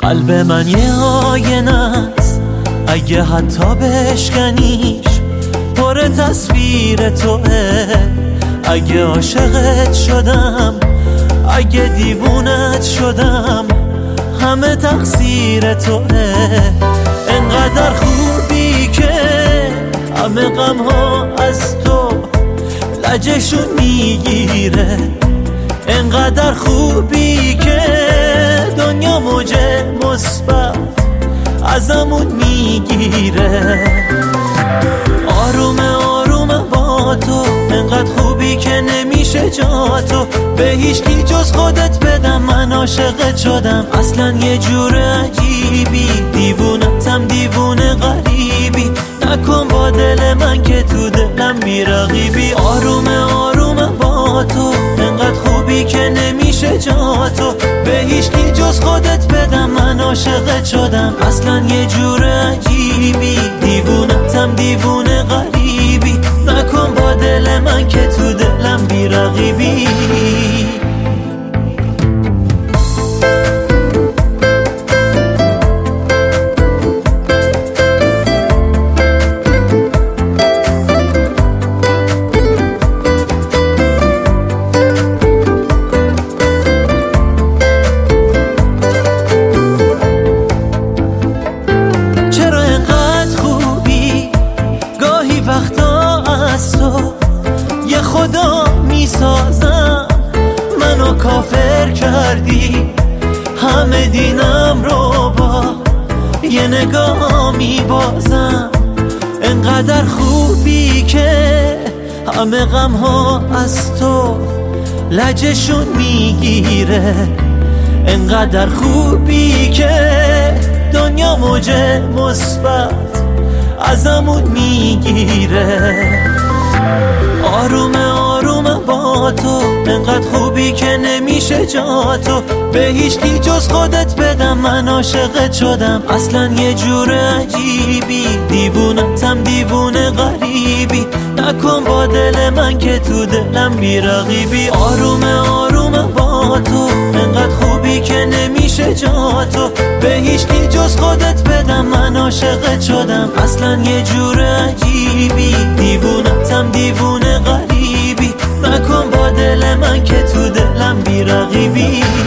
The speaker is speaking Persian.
قلب من یه آینه است، اگه حتی بشکنیش پر تصویر توه. اگه عاشقت شدم، اگه دیوونت شدم، همه تقصیر توه. انقدر خوبی که همه غم ها از تو لجشون میگیره. انقدر خوبی که دنیا موج مثبت ازمون میگیره. آرومه آرومه با تو، انقدر خوبی که نمیشه جا تو به هیچ کی جز خودت بدم. من عاشقت شدم اصلا یه جور عجیبی، دیوونتم دیوونه غریبی. نکن با دل من که تو دلم بی‌رقیبی. آرومه آرومه با تو، انقدر خوبی که نمیشه جا تو به هیچ کی جز خودت بدم. من عاشقت شدم اصلا یه جور عجیبی، دیوونتم دیوونه غریبی. نکن با دل من که تو دلم بی‌رقیبی. وقتا از تو یه خدا میسازم، منو کافر کردی. همه دینم رو با یه نگاه میبازم. انقدر خوبی که همه غم ها از تو لجشون میگیره. انقدر خوبی که دنیا موج مثبت ازمون میگیره. آرومه آرومه با تو، انقدر خوبی که نمیشه جا تو به هیچ کی جز خودت بدم. من عاشقت شدم اصلا یه جور عجیبی، دیوونتم دیوونه غریبی. نکن با دل من که تو دلم بی‌رقیبی. آرومه آرومه با تو، انقدر خوبی که نمیشه جا تو به هیچ کی جز خودت بدم. من عاشقت شدم اصلا یه جور عجیبی، دیوونتم دیوونه غریبی. نکن با دل من که تو دلم بی‌رقیبی.